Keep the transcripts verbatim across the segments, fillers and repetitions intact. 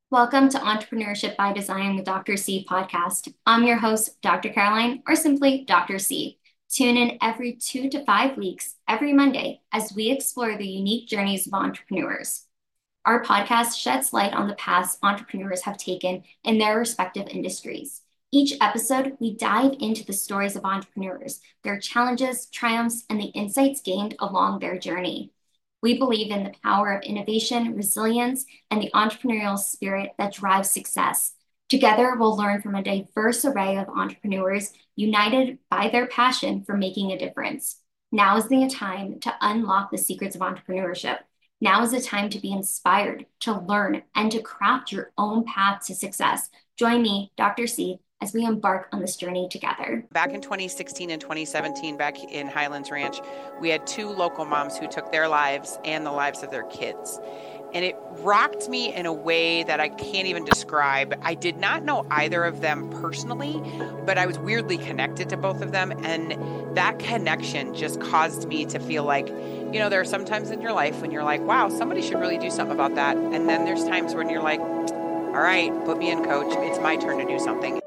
Welcome to Entrepreneurship by Design with Doctor C podcast. I'm your host, Doctor Caroline, or simply Doctor C. Tune in every two to five weeks, every Monday, as we explore the unique journeys of entrepreneurs. Our podcast sheds light on the paths entrepreneurs have taken in their respective industries. Each episode, we dive into the stories of entrepreneurs, their challenges, triumphs, and the insights gained along their journey. We believe in the power of innovation, resilience, and the entrepreneurial spirit that drives success. Together, we'll learn from a diverse array of entrepreneurs united by their passion for making a difference. Now is the time to unlock the secrets of entrepreneurship. Now is the time to be inspired, to learn, and to craft your own path to success. Join me, Doctor C, as we embark on this journey together. Back in twenty sixteen and twenty seventeen, back in Highlands Ranch, we had two local moms who took their lives and the lives of their kids. And it rocked me in a way that I can't even describe. I did not know either of them personally, but I was weirdly connected to both of them. And that connection just caused me to feel like, you know, there are some times in your life when you're like, wow, somebody should really do something about that. And then there's times when you're like, all right, put me in, coach. It's my turn to do something.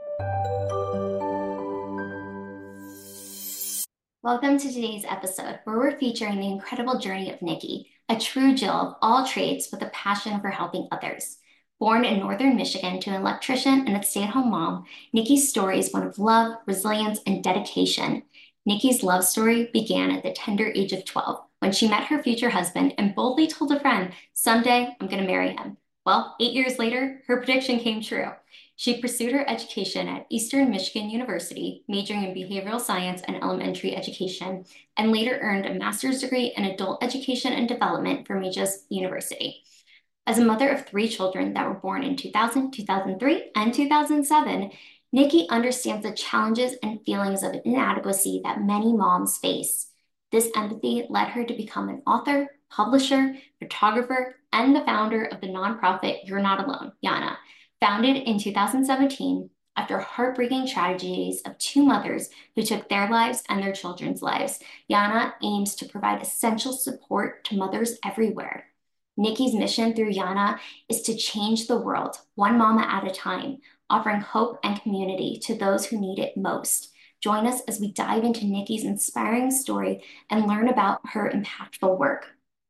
Welcome to today's episode, where we're featuring the incredible journey of Nikki, a true Jill of all trades with a passion for helping others. Born in northern Michigan to an electrician and a stay-at-home mom, Nikki's story is one of love, resilience, and dedication. Nikki's love story began at the tender age of twelve, when she met her future husband and boldly told a friend, "Someday I'm going to marry him." Well, eight years later, her prediction came true. She pursued her education at Eastern Michigan University, majoring in behavioral science and elementary education, and later earned a master's degree in adult education and development from Regis University. As a mother of three children that were born in two thousand, two thousand three, and two thousand seven, Nikki understands the challenges and feelings of inadequacy that many moms face. This empathy led her to become an author, publisher, photographer, and the founder of the nonprofit You're Not Alone, Yana. Founded in two thousand seventeen, after heartbreaking tragedies of two mothers who took their lives and their children's lives, Yana aims to provide essential support to mothers everywhere. Nikki's mission through Yana is to change the world, one mama at a time, offering hope and community to those who need it most. Join us as we dive into Nikki's inspiring story and learn about her impactful work.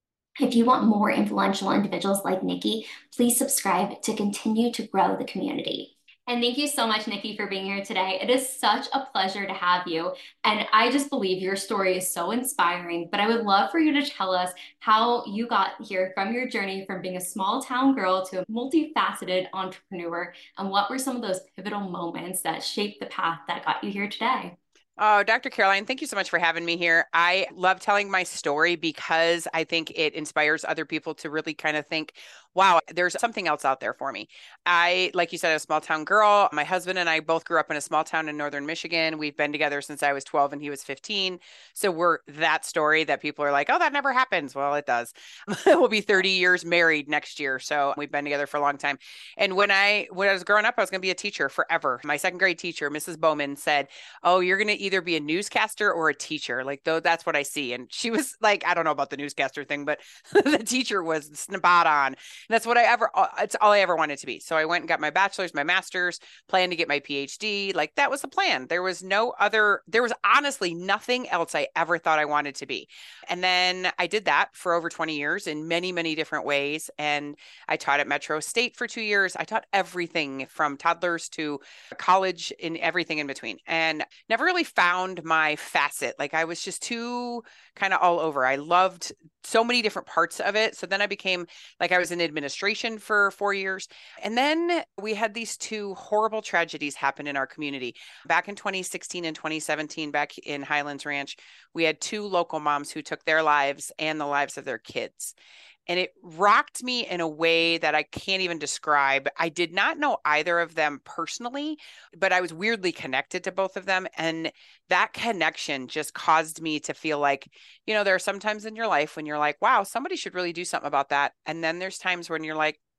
If you want more influential individuals like Nikki, please subscribe to continue to grow the community. And thank you so much, Nikki, for being here today. It is such a pleasure to have you. And I just believe your story is so inspiring, but I would love for you to tell us how you got here from your journey from being a small town girl to a multifaceted entrepreneur, and what were some of those pivotal moments that shaped the path that got you here today? Oh, Doctor Caroline, thank you so much for having me here. I love telling my story because I think it inspires other people to really kind of think, wow, there's something else out there for me. I, like you said, a small town girl. My husband and I both grew up in a small town in northern Michigan. We've been together since I was twelve and he was fifteen. So we're that story that people are like, oh, that never happens. Well, it does. We'll be thirty years married next year. So we've been together for a long time. And when I when I was growing up, I was going to be a teacher forever. My second grade teacher, Missus Bowman, said, oh, you're going to either be a newscaster or a teacher. Like, though, that's what I see. And she was like, I don't know about the newscaster thing, but the teacher was spot on. And that's what I ever, it's all I ever wanted to be. So I went and got my bachelor's, my master's, planned to get my PhD. Like, that was the plan. There was no other, there was honestly nothing else I ever thought I wanted to be. And then I did that for over twenty years in many, many different ways. And I taught at Metro State for two years. I taught everything from toddlers to college and everything in between, and never really found my facet. Like, I was just too kind of all over. I loved so many different parts of it. So then I became like, I was in administration for four years. And then we had these two horrible tragedies happen in our community. Back in twenty sixteen and twenty seventeen, back in Highlands Ranch, we had two local moms who took their lives and the lives of their kids. And it rocked me in a way that I can't even describe. I did not know either of them personally, but I was weirdly connected to both of them. And that connection just caused me to feel like, you know, there are some times in your life when you're like, wow, somebody should really do something about that. And then there's times when you're like,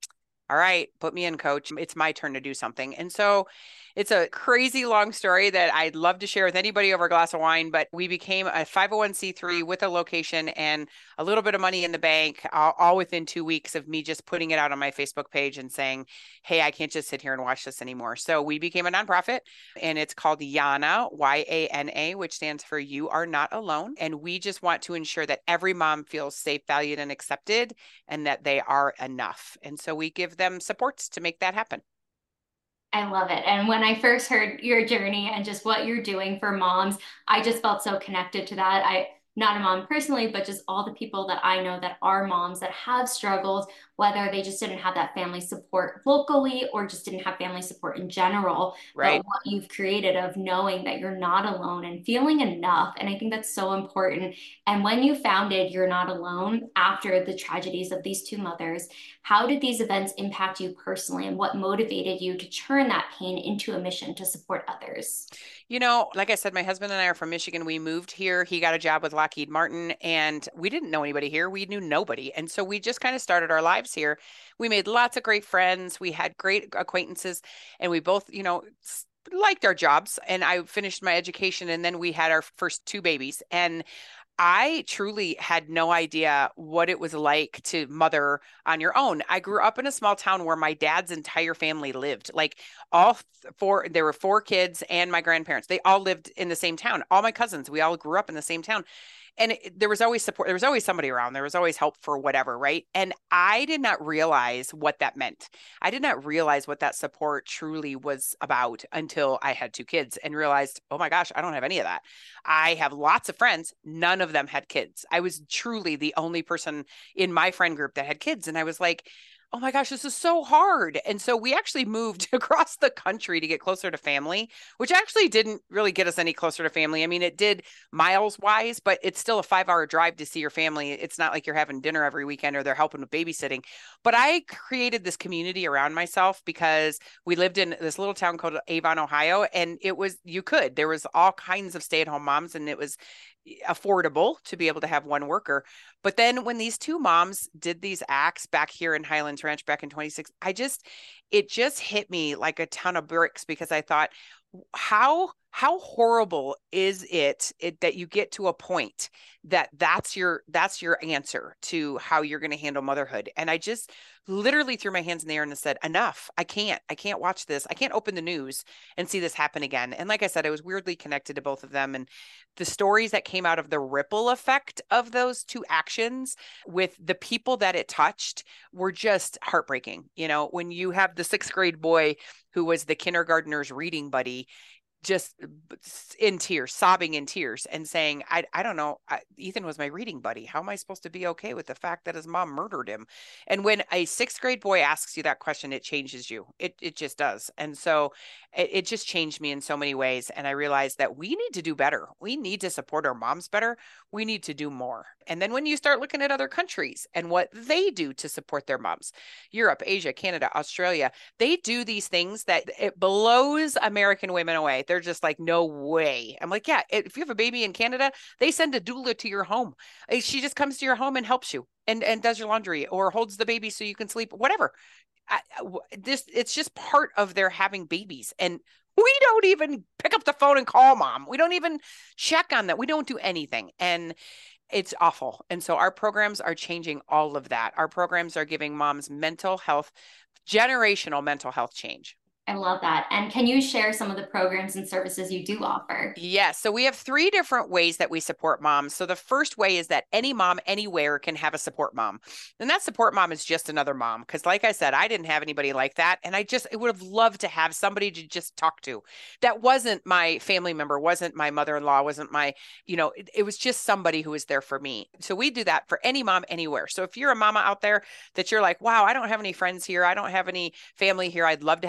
all right, put me in, coach. It's my turn to do something. And so it's a crazy long story that I'd love to share with anybody over a glass of wine, but we became a five oh one c three with a location and a little bit of money in the bank, all, all within two weeks of me just putting it out on my Facebook page and saying, hey, I can't just sit here and watch this anymore. So we became a nonprofit, and it's called Yana, Y A N A, which stands for You Are Not Alone. And we just want to ensure that every mom feels safe, valued, and accepted, and that they are enough. And so we give them supports to make that happen. I love it. And when I first heard your journey and just what you're doing for moms, I just felt so connected to that. I, not a mom personally, but just all the people that I know that are moms that have struggled, whether they just didn't have that family support locally or just didn't have family support in general. But Right. what you've created of knowing that you're not alone and feeling enough. And I think that's so important. And when you founded You're Not Alone after the tragedies of these two mothers, how did these events impact you personally, and what motivated you to turn that pain into a mission to support others? You know, like I said, my husband and I are from Michigan. We moved here. He got a job with Lockheed Martin, and we didn't know anybody here. We knew nobody. And so we just kind of started our lives here. We made lots of great friends. We had great acquaintances, and we both, you know, liked our jobs. And I finished my education, and then we had our first two babies. And I truly had no idea what it was like to mother on your own. I grew up in a small town where my dad's entire family lived. Like all four, there were four kids and my grandparents. They all lived in the same town. All my cousins, we all grew up in the same town. And it, there was always support. There was always somebody around. There was always help for whatever, right? And I did not realize what that meant. I did not realize what that support truly was about until I had two kids and realized, oh my gosh, I don't have any of that. I have lots of friends. None of them had kids. I was truly the only person in my friend group that had kids. And I was like, oh my gosh, this is so hard. And so we actually moved across the country to get closer to family, which actually didn't really get us any closer to family. I mean, it did miles wise, but it's still a five hour drive to see your family. It's not like you're having dinner every weekend or they're helping with babysitting. But I created this community around myself because we lived in this little town called Avon, Ohio, and it was, you could, there was all kinds of stay at home moms, and it was affordable to be able to have one worker. But then when these two moms did these acts back here in Highlands Ranch back in twenty-six, I just, it just hit me like a ton of bricks, because I thought, how how horrible is it, it that you get to a point that that's your that's your answer to how you're going to handle motherhood. And I just literally threw my hands in the air and said, enough. I can't I can't watch this. I can't open the news and see this happen again. And like I said, I was weirdly connected to both of them, and the stories that came out of the ripple effect of those two actions with the people that it touched were just heartbreaking. You know, when you have the sixth grade boy who was the kindergartner's reading buddy, just in tears, sobbing in tears, and saying, I, I don't know, I, Ethan was my reading buddy. How am I supposed to be okay with the fact that his mom murdered him? And when a sixth grade boy asks you that question, it changes you. It it just does. And so it, it just changed me in so many ways. And I realized that we need to do better. We need to support our moms better. We need to do more. And then when you start looking at other countries and what they do to support their moms, Europe, Asia, Canada, Australia, they do these things that it blows American women away. They're just like, no way. I'm like, yeah, if you have a baby in Canada, they send a doula to your home. She just comes to your home and helps you and, and does your laundry or holds the baby so you can sleep, whatever. I, this, it's just part of their having babies. And we don't even pick up the phone and call mom. We don't even check on that. We don't do anything. And it's awful. And so our programs are changing all of that. Our programs are giving moms mental health, generational mental health change. I love that. And can you share some of the programs and services you do offer? Yes. So we have three different ways that we support moms. So the first way is that any mom anywhere can have a support mom. And that support mom is just another mom. Because like I said, I didn't have anybody like that. And I just, I would have loved to have somebody to just talk to. That wasn't my family member, wasn't my mother-in-law, wasn't my, you know, it, it was just somebody who was there for me. So we do that for any mom anywhere. So if you're a mama out there that you're like, wow, I don't have any friends here, I don't have any family here, I'd love to have a support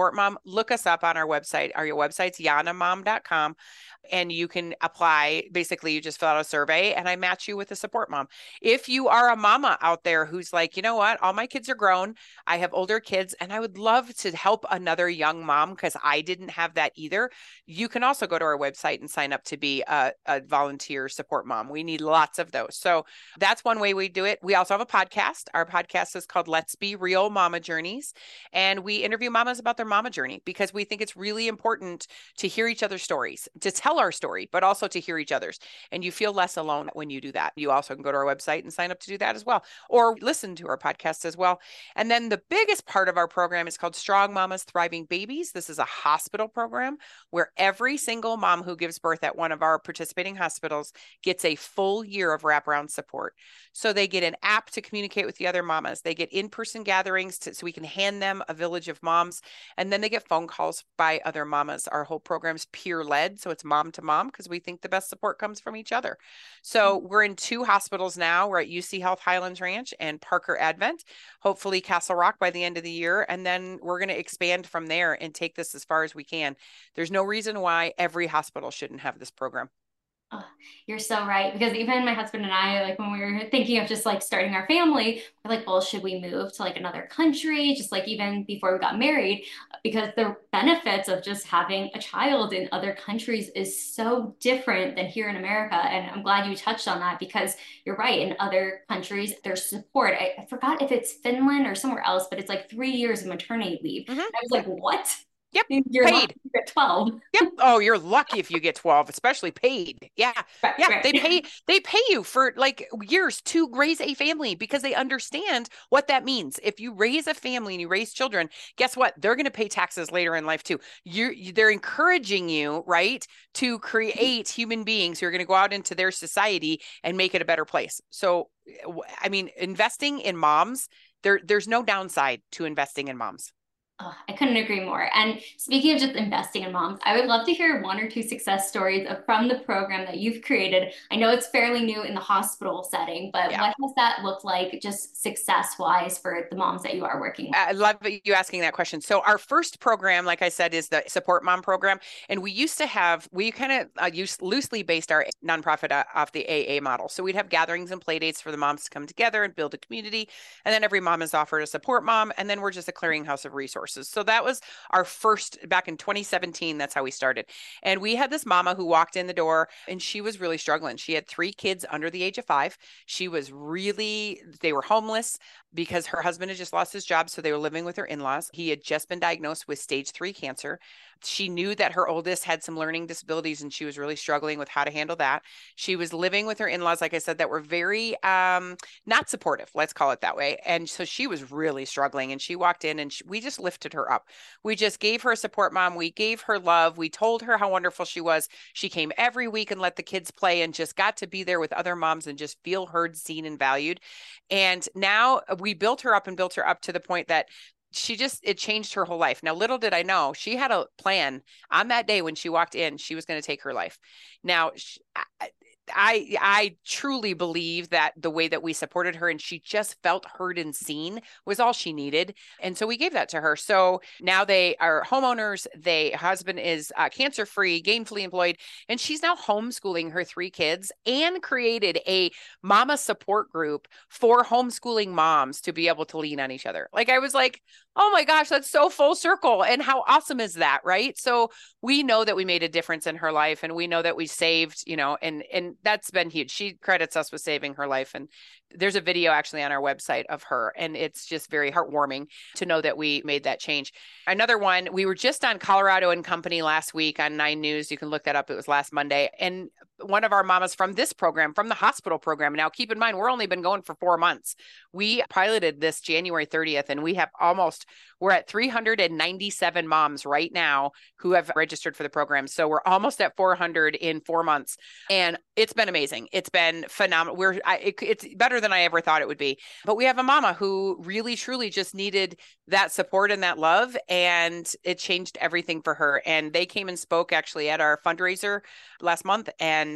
support mom, look us up on our website. Our website's yana mom dot com. And you can apply. Basically, you just fill out a survey and I match you with a support mom. If you are a mama out there who's like, you know what, all my kids are grown, I have older kids, and I would love to help another young mom because I didn't have that either, you can also go to our website and sign up to be a, a volunteer support mom. We need lots of those. So that's one way we do it. We also have a podcast. Our podcast is called Let's Be Real Mama Journeys. And we interview mamas about their mama journey because we think it's really important to hear each other's stories, to tell our story, but also to hear each other's. And you feel less alone when you do that. You also can go to our website and sign up to do that as well, or listen to our podcast as well. And then the biggest part of our program is called Strong Mamas, Thriving Babies. This is a hospital program where every single mom who gives birth at one of our participating hospitals gets a full year of wraparound support. So they get an app to communicate with the other mamas. They get in-person gatherings to, so we can hand them a village of moms. And then they get phone calls by other mamas. Our whole program's peer-led. So it's mom to mom because we think the best support comes from each other. So we're in two hospitals now. We're at U C Health Highlands Ranch and Parker Advent, hopefully Castle Rock by the end of the year. And then we're going to expand from there and take this as far as we can. There's no reason why every hospital shouldn't have this program. Oh, you're so right. Because even my husband and I, like when we were thinking of just like starting our family, we're like, well, should we move to like another country? Just like even before we got married, because the benefits of just having a child in other countries is so different than here in America. And I'm glad you touched on that because you're right. In other countries, there's support. I, I forgot if it's Finland or somewhere else, but it's like three years of maternity leave. Mm-hmm. I was like, what? Yep. You're paid. lucky to get twelve. Yep. Oh, you're lucky if you get twelve, especially paid. Yeah. Right, yeah. right. They pay, they pay you for like years to raise a family because they understand what that means. If you raise a family and you raise children, guess what? They're going to pay taxes later in life too. You're, they're encouraging you, right, to create human beings who are going to go out into their society and make it a better place. So, I mean, investing in moms, there, there's no downside to investing in moms. Oh, I couldn't agree more. And speaking of just investing in moms, I would love to hear one or two success stories of, from the program that you've created. I know it's fairly new in the hospital setting, but Yeah. what has that looked like just success-wise for the moms that you are working with? I love you asking that question. So our first program, like I said, is the Support Mom program. And we used to have, we kind of uh, used, loosely based our nonprofit uh, off the A A model. So we'd have gatherings and play dates for the moms to come together and build a community. And then every mom is offered a support mom. And then we're just a clearinghouse of resources. So that was our first back in twenty seventeen. That's how we started. And we had this mama who walked in the door and she was really struggling. She had three kids under the age of five. She was really, they were homeless because her husband had just lost his job. So they were living with her in-laws. He had just been diagnosed with stage three cancer. She knew that her oldest had some learning disabilities and she was really struggling with how to handle that. She was living with her in-laws, like I said, that were very um, not supportive, let's call it that way. And so she was really struggling and she walked in and she, we just lifted her up. We just gave her a support mom. We gave her love. We told her how wonderful she was. She came every week and let the kids play and just got to be there with other moms and just feel heard, seen, and valued. And now we built her up and built her up to the point that she just, it changed her whole life. Now, little did I know, she had a plan on that day when she walked in, she was going to take her life. Now, she, I, I, I truly believe that the way that we supported her and she just felt heard and seen was all she needed. And so we gave that to her. So now they are homeowners. They, husband is uh, cancer-free, gainfully employed, and she's now homeschooling her three kids and created a mama support group for homeschooling moms to be able to lean on each other. Like I was like, oh my gosh, that's so full circle. And how awesome is that, right? So we know that we made a difference in her life and we know that we saved, you know, and, and that's been huge. She credits us with saving her life. And there's a video actually on our website of her. And it's just very heartwarming to know that we made that change. Another one, we were just on Colorado and Company last week on Nine News. You can look that up. It was last Monday. And one of our mamas from this program, from the hospital program. Now, keep in mind, we're only been going for four months. We piloted this January thirtieth, and we have almost, we're at three hundred ninety-seven moms right now who have registered for the program. So we're almost at four hundred in four months. And it's been amazing. It's been phenomenal. We're, I, it, it's better than I ever thought it would be. But we have a mama who really, truly just needed that support and that love. And it changed everything for her. And they came and spoke actually at our fundraiser last month. And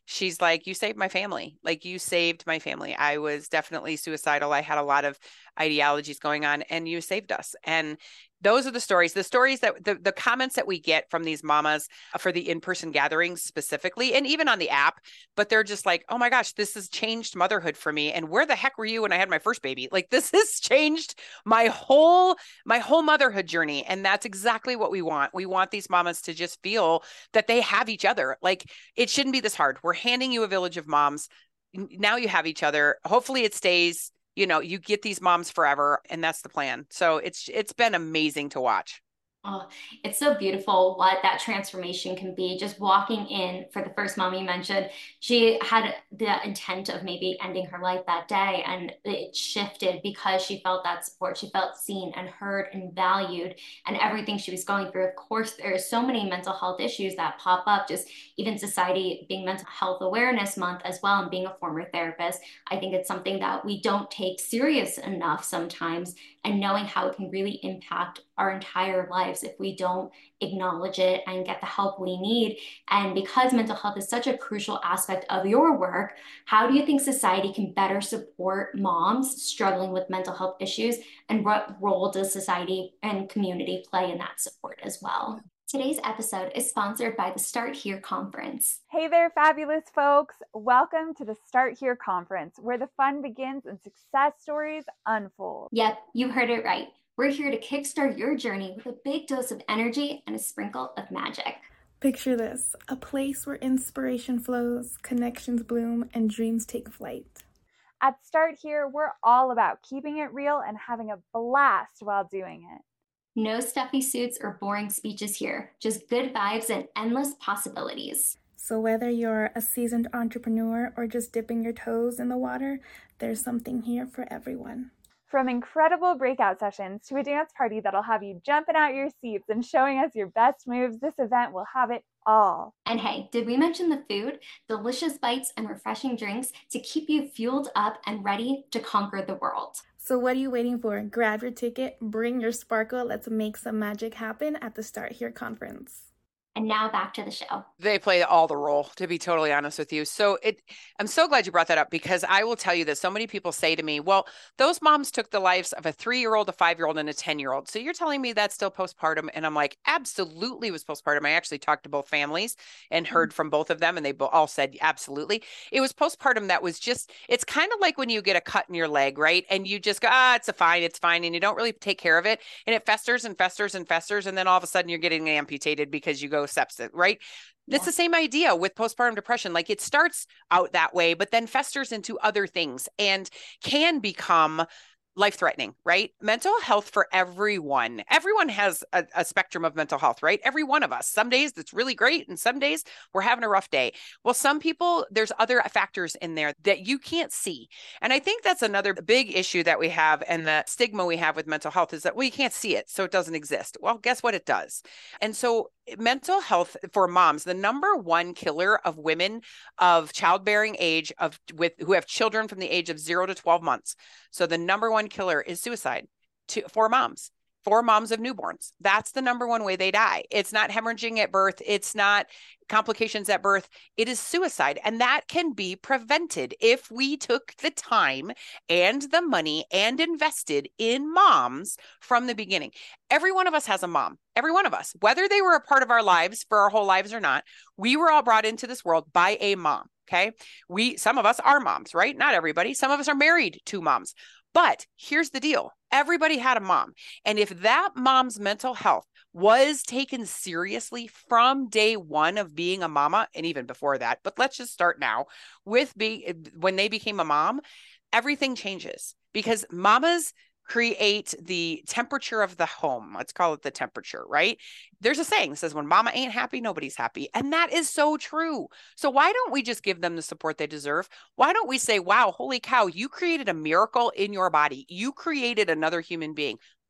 She's like, you saved my family. Like, you saved my family. I was definitely suicidal. I had a lot of ideologies going on, and you saved us. And those are the stories, the stories that the, the comments that we get from these mamas for the in-person gatherings specifically, and even on the app, but they're just like, oh my gosh, this has changed motherhood for me. And where the heck were you when I had my first baby? Like, this has changed my whole, my whole motherhood journey. And that's exactly what we want. We want these mamas to just feel that they have each other. Like, it shouldn't be this hard. We're handing you a village of moms. Now you have each other. Hopefully it stays, you know, you get these moms forever, and that's the plan. So it's it's been amazing to watch. Oh, it's so beautiful what that transformation can be. Just walking in for the first mom you mentioned, she had the intent of maybe ending her life that day, and it shifted because she felt that support. She felt seen and heard and valued, and everything she was going through. Of course, there are so many mental health issues that pop up, just even society being Mental Health Awareness Month as well, and being a former therapist. I think it's something that we don't take serious enough sometimes, and knowing how it can really impact our entire lives if we don't acknowledge it and get the help we need. And because mental health is such a crucial aspect of your work, how do you think society can better support moms struggling with mental health issues? And what role does society and community play in that support as well? Today's episode is sponsored by the Start Here Conference. Hey there, fabulous folks. Welcome to the Start Here Conference, where the fun begins and success stories unfold. Yep, you heard it right. We're here to kickstart your journey with a big dose of energy and a sprinkle of magic. Picture this, a place where inspiration flows, connections bloom, and dreams take flight. At Start Here, we're all about keeping it real and having a blast while doing it. No stuffy suits or boring speeches here, just good vibes and endless possibilities. So whether you're a seasoned entrepreneur or just dipping your toes in the water, there's something here for everyone. From incredible breakout sessions to a dance party that'll have you jumping out your seats and showing us your best moves, this event will have it all. And hey, did we mention the food? Delicious bites and refreshing drinks to keep you fueled up and ready to conquer the world. So what are you waiting for? Grab your ticket, bring your sparkle, let's make some magic happen at the Start Here Conference. And now back to the show. They play all the role, to be totally honest with you. So it, I'm so glad you brought that up, because I will tell you that so many people say to me, well, those moms took the lives of a three-year-old, a five-year-old, and a ten-year-old. So you're telling me that's still postpartum? And I'm like, absolutely was postpartum. I actually talked to both families and heard from both of them, and they all said, absolutely. It was postpartum that was just, it's kind of like when you get a cut in your leg, right? And you just go, ah, it's a fine, it's fine. And you don't really take care of it. And it festers and festers and festers. And then all of a sudden you're getting amputated because you go sepsis, right? It's yeah. the same idea with postpartum depression. Like, it starts out that way, but then festers into other things and can become life-threatening, right? Mental health for everyone. Everyone has a, a spectrum of mental health, right? Every one of us. Some days it's really great, and some days we're having a rough day. Well, some people, there's other factors in there that you can't see. And I think that's another big issue that we have, and the stigma we have with mental health is that, well, you can't see it, so it doesn't exist. Well, guess what? It does. And so mental health for moms, the number one killer of women of childbearing age, of with who have children from the age of zero to twelve months. So the number one killer is suicide to, for moms, for moms of newborns. That's the number one way they die. It's not hemorrhaging at birth. It's not complications at birth. It is suicide. And that can be prevented if we took the time and the money and invested in moms from the beginning. Every one of us has a mom. Every one of us, whether they were a part of our lives for our whole lives or not, we were all brought into this world by a mom. Okay. We, some of us are moms, right? Not everybody. Some of us are married to moms. But here's the deal. Everybody had a mom. And if that mom's mental health was taken seriously from day one of being a mama, and even before that, but let's just start now with being, when they became a mom, everything changes, because mamas create the temperature of the home. Let's call it the temperature, right? There's a saying that says, when mama ain't happy, nobody's happy. And that is so true. So why don't we just give them the support they deserve? Why don't we say, wow, holy cow, you created a miracle in your body. You created another human being.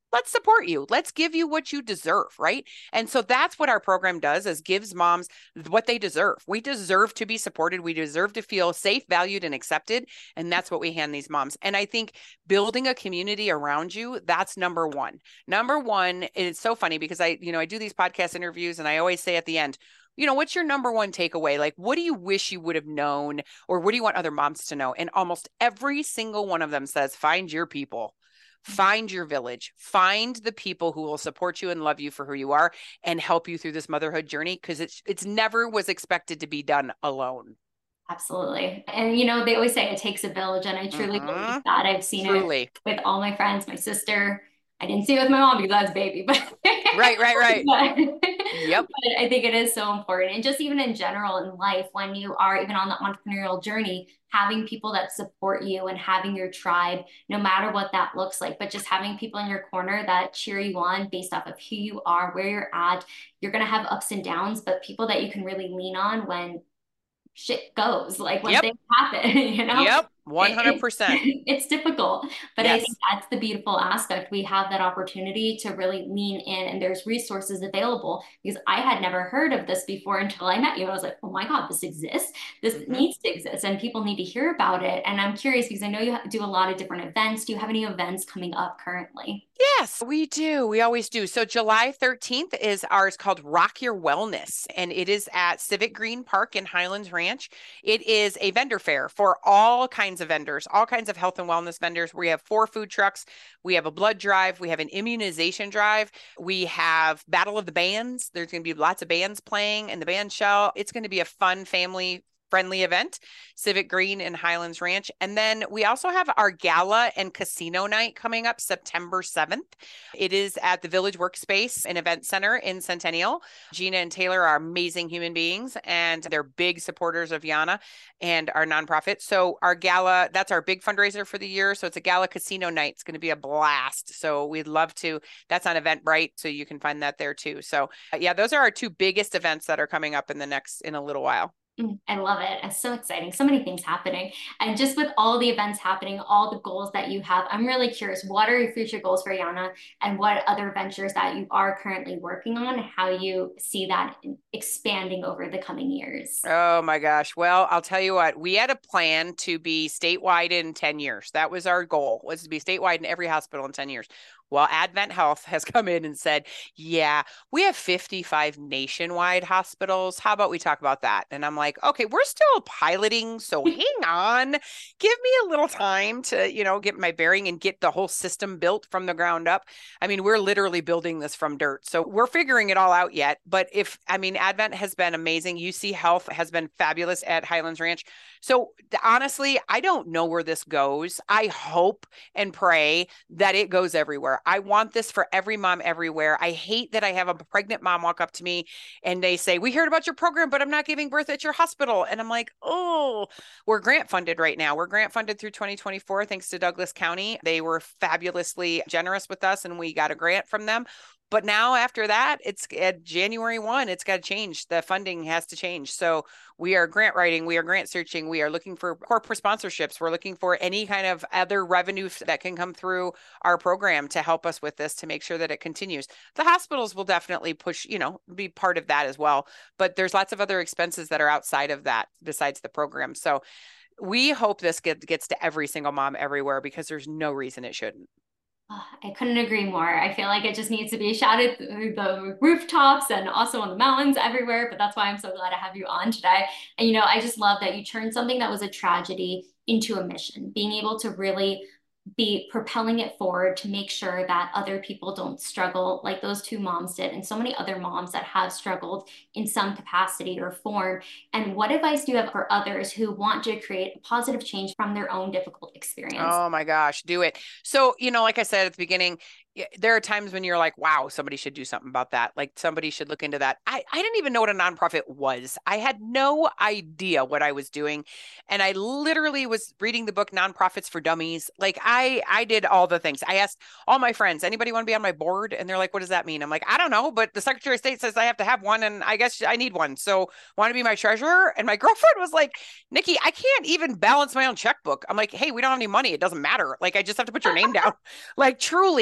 let's support you. Let's give you what you deserve, right? And so that's what our program does, is gives moms what they deserve. We deserve to be supported. We deserve to feel safe, valued, and accepted. And that's what we hand these moms. And I think building a community around you, that's number one. Number one, it's so funny because I, you know, I do these podcast interviews and I always say at the end, you know, what's your number one takeaway? Like, what do you wish you would have known, or what do you want other moms to know? And almost every single one of them says, find your people. Find your village, find the people who will support you and love you for who you are and help you through this motherhood journey, because it's it's never was expected to be done alone. Absolutely. And, you know, they always say it takes a village. And I truly Mhm. believe that. I've seen Truly. it with all my friends, my sister. I didn't see it with my mom because I was a baby, but Right, right, right. but, Yep. but I think it is so important. And just even in general in life, when you are even on the entrepreneurial journey, having people that support you and having your tribe, no matter what that looks like, but just having people in your corner that cheer you on based off of who you are, where you're at. You're going to have ups and downs, but people that you can really lean on when shit goes, like when Yep. things happen, you know? Yep. one hundred percent. It, it, it's difficult, but Yes. I think that's the beautiful aspect. We have that opportunity to really lean in, and there's resources available, because I had never heard of this before until I met you. And I was like, oh my God, this exists. This Mhm. needs to exist, and people need to hear about it. And I'm curious because I know you do a lot of different events. Do you have any events coming up currently? Yes, we do. We always do. So July thirteenth is ours, called Rock Your Wellness, and it is at Civic Green Park in Highlands Ranch. It is a vendor fair for all kinds of vendors, all kinds of health and wellness vendors. We have four food trucks. We have a blood drive. We have an immunization drive. We have Battle of the Bands. There's going to be lots of bands playing in the band shell. It's going to be a fun family friendly event, Civic Green and Highlands Ranch. And then we also have our gala and casino night coming up September seventh. It is at the Village Workspace and Event Center in Centennial. Gina and Taylor are amazing human beings, and they're big supporters of Yana and our nonprofit. So our gala, that's our big fundraiser for the year. So it's a gala casino night. It's going to be a blast. So we'd love to, that's on Eventbrite. So you can find that there too. So uh, yeah, those are our two biggest events that are coming up in the next, in a little while. I love it. It's so exciting. So many things happening. And just with all the events happening, all the goals that you have, I'm really curious, what are your future goals for Yana, and what other ventures that you are currently working on, how you see that expanding over the coming years? Oh my gosh. Well, I'll tell you what, we had a plan to be statewide in ten years. That was our goal, was to be statewide in every hospital in ten years. Well, Advent Health has come in and said, yeah, we have fifty-five nationwide hospitals. How about we talk about that? And I'm like, okay, we're still piloting. So hang on, give me a little time to, you know, get my bearing and get the whole system built from the ground up. I mean, we're literally building this from dirt. So we're figuring it all out yet. But if, I mean, Advent has been amazing. U C Health has been fabulous at Highlands Ranch. So honestly, I don't know where this goes. I hope and pray that it goes everywhere. I want this for every mom everywhere. I hate that I have a pregnant mom walk up to me and they say, we heard about your program, but I'm not giving birth at your hospital. And I'm like, oh, we're grant funded right now. We're grant funded through twenty twenty-four, thanks to Douglas County. They were fabulously generous with us and we got a grant from them. But now after that, it's at January first, it's got to change. The funding has to change. So we are grant writing, we are grant searching, we are looking for corporate sponsorships. We're looking for any kind of other revenue that can come through our program to help us with this, to make sure that it continues. The hospitals will definitely push, you know, be part of that as well. But there's lots of other expenses that are outside of that besides the program. So we hope this get, gets to every single mom everywhere, because there's no reason it shouldn't. Oh, I couldn't agree more. I feel like it just needs to be shouted through the rooftops and also on the mountains everywhere. But that's why I'm so glad to have you on today. And, you know, I just love that you turned something that was a tragedy into a mission, being able to really be propelling it forward to make sure that other people don't struggle like those two moms did, and so many other moms that have struggled in some capacity or form. And what advice do you have for others who want to create a positive change from their own difficult experience? Oh my gosh, do it. So, you know, like I said at the beginning, there are times when you're like, wow, somebody should do something about that. Like somebody should look into that. I, I didn't even know what a nonprofit was. I had no idea what I was doing. And I literally was reading the book, Nonprofits for Dummies. Like I, I did all the things. I asked all my friends, anybody want to be on my board? And they're like, what does that mean? I'm like, I don't know, but the Secretary of State says I have to have one. And I guess I need one. So want to be my treasurer? And my girlfriend was like, Nikki, I can't even balance my own checkbook. I'm like, hey, we don't have any money. It doesn't matter. Like, I just have to put your name down. Like, truly, I did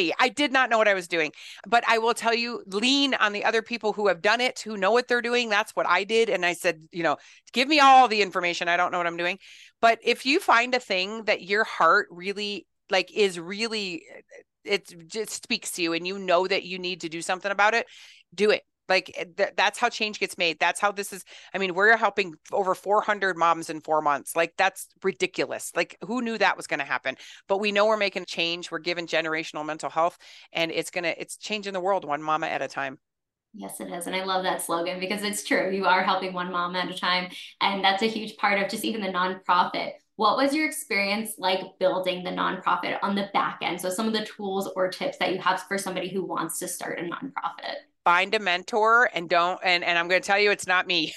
did not know what I was doing. But I will tell you, lean on the other people who have done it, who know what they're doing. That's what I did. And I said, you know, give me all the information. I don't know what I'm doing. But if you find a thing that your heart really like is really, it just speaks to you and you know that you need to do something about it, do it. Like th- that's how change gets made. That's how this is. I mean, we're helping over four hundred moms in four months. Like that's ridiculous. Like who knew that was going to happen? But we know we're making change. We're giving generational mental health, and it's going to, it's changing the world one mama at a time. Yes, it is. And I love that slogan because it's true. You are helping one mom at a time. And that's a huge part of just even the nonprofit. What was your experience like building the nonprofit on the back end? So some of the tools or tips that you have for somebody who wants to start a nonprofit. Find a mentor and don't, and, and I'm going to tell you, it's not me.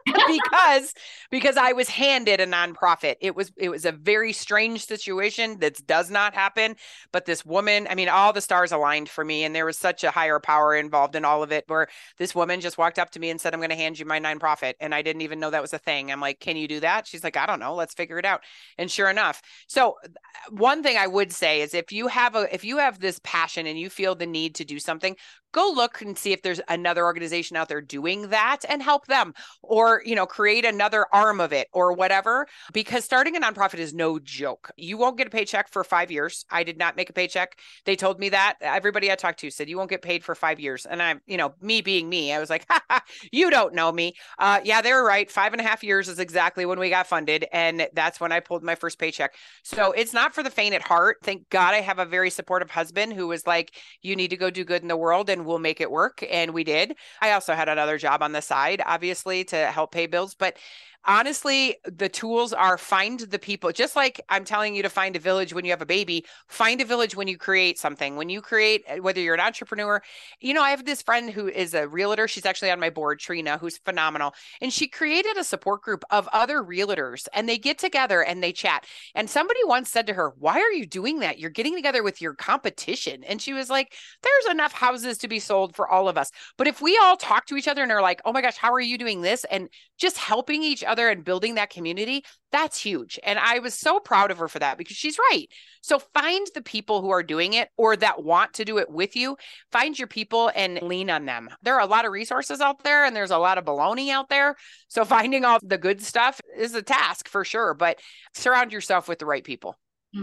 because because I was handed a nonprofit. It was it was a very strange situation that does not happen. But this woman, I mean, all the stars aligned for me, and there was such a higher power involved in all of it. Where this woman just walked up to me and said, "I'm going to hand you my nonprofit," and I didn't even know that was a thing. I'm like, "Can you do that?" She's like, "I don't know. Let's figure it out." And sure enough, so one thing I would say is if you have a if you have this passion and you feel the need to do something, go look and see if there's another organization out there doing that and help them, or, you know, create another arm of it or whatever, because starting a nonprofit is no joke. You won't get a paycheck for five years. I did not make a paycheck. They told me that. Everybody I talked to said, you won't get paid for five years. And I'm, you know, me being me, I was like, ha, ha, you don't know me. Uh, yeah, they were right. Five and a half years is exactly when we got funded. And that's when I pulled my first paycheck. So it's not for the faint at heart. Thank God I have a very supportive husband who was like, you need to go do good in the world and we'll make it work. And we did. I also had another job on the side, obviously, to help pay bills. But honestly, the tools are find the people. Just like I'm telling you to find a village when you have a baby, find a village when you create something. When you create, whether you're an entrepreneur, you know, I have this friend who is a realtor. She's actually on my board, Trina, who's phenomenal. And she created a support group of other realtors, and they get together and they chat. And somebody once said to her, why are you doing that? You're getting together with your competition. And she was like, there's enough houses to be sold for all of us. But if we all talk to each other and are like, oh my gosh, how are you doing this? And just helping each other and building that community, that's huge. And I was so proud of her for that, because she's right. So find the people who are doing it or that want to do it with you. Find your people and lean on them. There are a lot of resources out there and there's a lot of baloney out there. So finding all the good stuff is a task for sure, but surround yourself with the right people.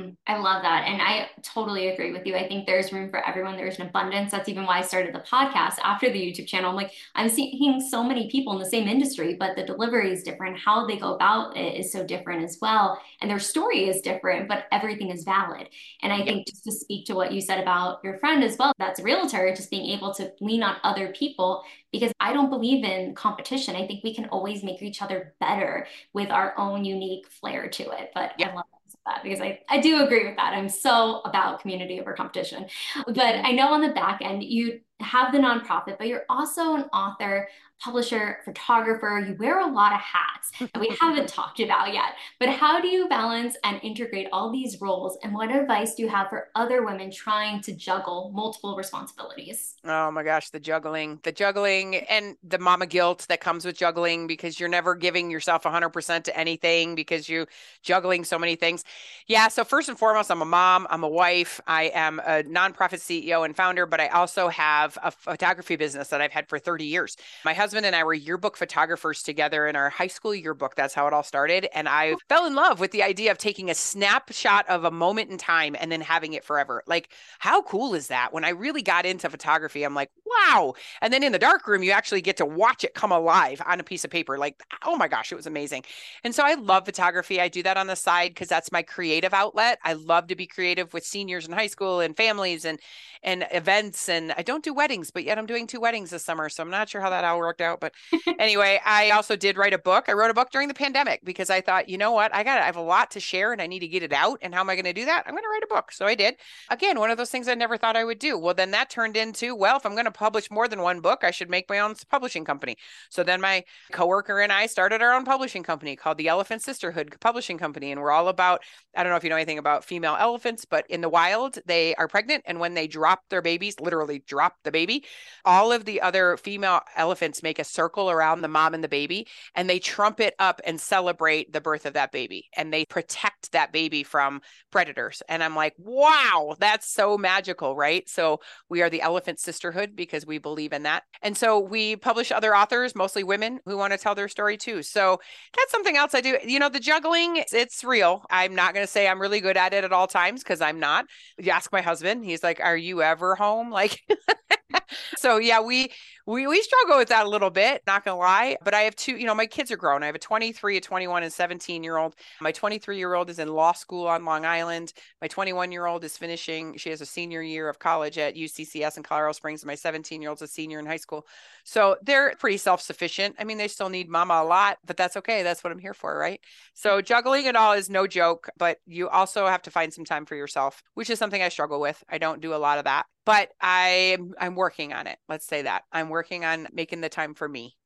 I love that. And I totally agree with you. I think there's room for everyone. There's an abundance. That's even why I started the podcast after the YouTube channel. I'm like, I'm seeing so many people in the same industry, but the delivery is different. How they go about it is so different as well. And their story is different, but everything is valid. And I think just to speak to what you said about your friend as well, that's a realtor, just being able to lean on other people, because I don't believe in competition. I think we can always make each other better with our own unique flair to it. But yeah. I love that, because I, I do agree with that. I'm so about community over competition. But I know on the back end, you have the nonprofit, but you're also an author, publisher, photographer. You wear a lot of hats that we haven't talked about yet. But how do you balance and integrate all these roles? And what advice do you have for other women trying to juggle multiple responsibilities? Oh my gosh, the juggling, the juggling and the mama guilt that comes with juggling, because you're never giving yourself one hundred percent to anything because you're juggling so many things. Yeah. So first and foremost, I'm a mom, I'm a wife, I am a nonprofit C E O and founder, but I also have a photography business that I've had for thirty years. My husband and I were yearbook photographers together in our high school yearbook. That's how it all started. And I fell in love with the idea of taking a snapshot of a moment in time and then having it forever. Like, how cool is that? When I really got into photography, I'm like, wow. And then in the darkroom, you actually get to watch it come alive on a piece of paper. Like, oh my gosh, it was amazing. And so I love photography. I do that on the side because that's my creative outlet. I love to be creative with seniors in high school and families and, and events. And I don't do weddings, but yet I'm doing two weddings this summer. So I'm not sure how that all worked out. But anyway, I also did write a book. I wrote a book during the pandemic because I thought, you know what, I got I have a lot to share and I need to get it out. And how am I going to do that? I'm going to write a book. So I did. Again, one of those things I never thought I would do. Well, then that turned into, well, if I'm going to publish more than one book, I should make my own publishing company. So then my coworker and I started our own publishing company called the Elephant Sisterhood Publishing Company. And we're all about, I don't know if you know anything about female elephants, but in the wild, they are pregnant. And when they drop their babies, literally drop the baby, all of the other female elephants make a circle around the mom and the baby, and they trumpet up and celebrate the birth of that baby. And they protect that baby from predators. And I'm like, wow, that's so magical, right? So we are the Elephant Sisterhood because we believe in that. And so we publish other authors, mostly women, who want to tell their story too. So that's something else I do. You know, the juggling, it's real. I'm not going to say I'm really good at it at all times because I'm not. You ask my husband, he's like, are you ever home? Like, so yeah, we, we, we struggle with that a little bit, not gonna lie, but I have two, you know, my kids are grown. I have a twenty-three, a twenty-one and seventeen year old. My twenty-three year old is in law school on Long Island. My twenty-one year old is finishing. She has a senior year of college at U C C S in Colorado Springs. My seventeen year old's a senior in high school. So they're pretty self-sufficient. I mean, they still need mama a lot, but that's okay. That's what I'm here for. Right. So juggling it all is no joke, but you also have to find some time for yourself, which is something I struggle with. I don't do a lot of that, but I, I'm working on it. Let's say that I'm working on making the time for me.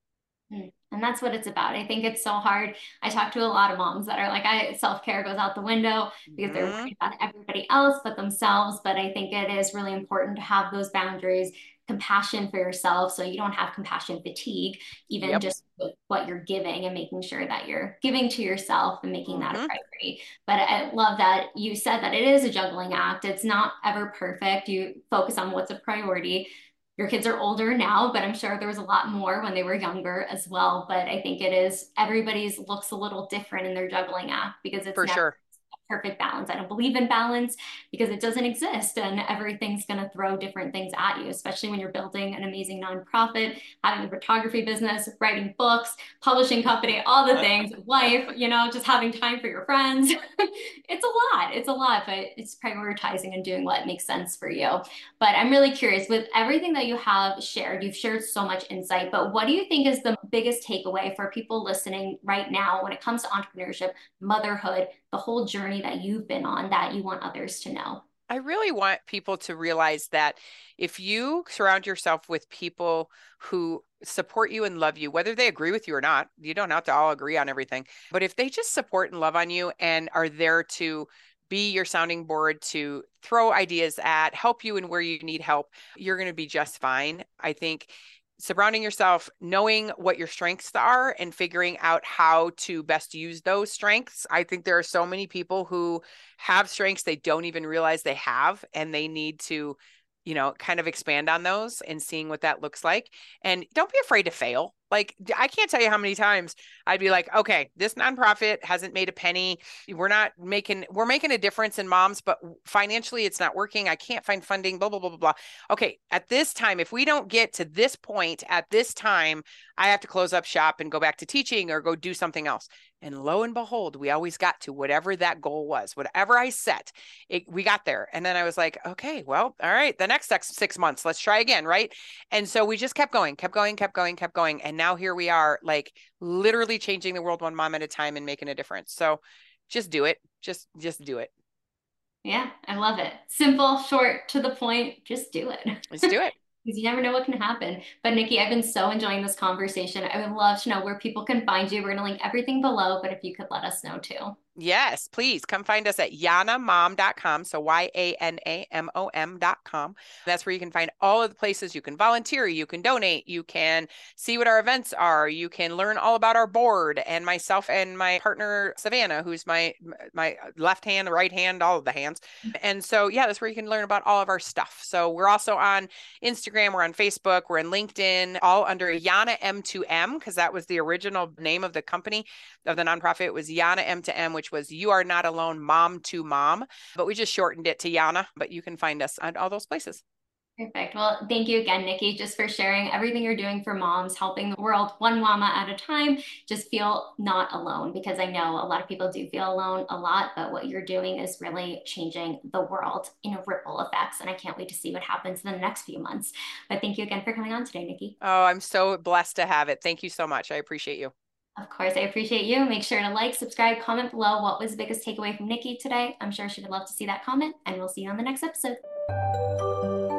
And that's what it's about. I think it's so hard. I talk to a lot of moms that are like, I self-care goes out the window because they're worried about everybody else but themselves. But I think it is really important to have those boundaries, compassion for yourself, so you don't have compassion fatigue, even yep. just with what you're giving, and making sure that you're giving to yourself and making mm-hmm. that a priority. But I love that you said that it is a juggling act. It's not ever perfect. You focus on what's a priority. Your kids are older now, but I'm sure there was a lot more when they were younger as well. But I think it is, everybody's looks a little different in their juggling act because it's for never sure. perfect balance. I don't believe in balance because it doesn't exist, and everything's going to throw different things at you, especially when you're building an amazing nonprofit, having a photography business, writing books, publishing company, all the things, life, you know, just having time for your friends. It's a lot. It's a lot, but it's prioritizing and doing what makes sense for you. But I'm really curious, with everything that you have shared, you've shared so much insight, but what do you think is the biggest takeaway for people listening right now when it comes to entrepreneurship, motherhood, the whole journey that you've been on that you want others to know? I really want people to realize that if you surround yourself with people who support you and love you, whether they agree with you or not, you don't have to all agree on everything, but if they just support and love on you and are there to be your sounding board, to throw ideas at, help you in where you need help, you're going to be just fine. I think surrounding yourself, knowing what your strengths are and figuring out how to best use those strengths. I think there are so many people who have strengths they don't even realize they have, and they need to, you know, kind of expand on those and seeing what that looks like. And don't be afraid to fail. Like, I can't tell you how many times I'd be like, okay, this nonprofit hasn't made a penny. We're not making, we're making a difference in moms, but financially it's not working. I can't find funding, blah, blah, blah, blah, blah. Okay. At this time, if we don't get to this point at this time, I have to close up shop and go back to teaching or go do something else. And lo and behold, we always got to whatever that goal was, whatever I set, it, we got there. And then I was like, okay, well, all right, the next six, six months, let's try again. Right. And so we just kept going, kept going, kept going, kept going. And now here we are, like literally changing the world one mom at a time and making a difference. So just do it. Just, just do it. Yeah, I love it. Simple, short, to the point. Just do it. Let's do it. Because you never know what can happen. But Nikki, I've been so enjoying this conversation. I would love to know where people can find you. We're going to link everything below, but if you could let us know too. Yes, please come find us at yana mom dot com. So Y A N A M O M dot com. That's where you can find all of the places you can volunteer, you can donate, you can see what our events are, you can learn all about our board and myself and my partner, Savannah, who's my, my left hand, the right hand, all of the hands. And so, yeah, that's where you can learn about all of our stuff. So we're also on Instagram, we're on Facebook, we're in LinkedIn, all under Yana M two M, because that was the original name of the company, of the nonprofit. It was Yana M two M, which was You Are Not Alone, Mom to Mom, but we just shortened it to Yana, but you can find us on all those places. Perfect. Well, thank you again, Nikki, just for sharing everything you're doing for moms, helping the world one mama at a time. Just feel not alone, because I know a lot of people do feel alone a lot, but what you're doing is really changing the world in a ripple effects. And I can't wait to see what happens in the next few months. But thank you again for coming on today, Nikki. Oh, I'm so blessed to have it. Thank you so much. I appreciate you. Of course, I appreciate you. Make sure to like, subscribe, comment below what was the biggest takeaway from Nikki today. I'm sure she would love to see that comment, and we'll see you on the next episode.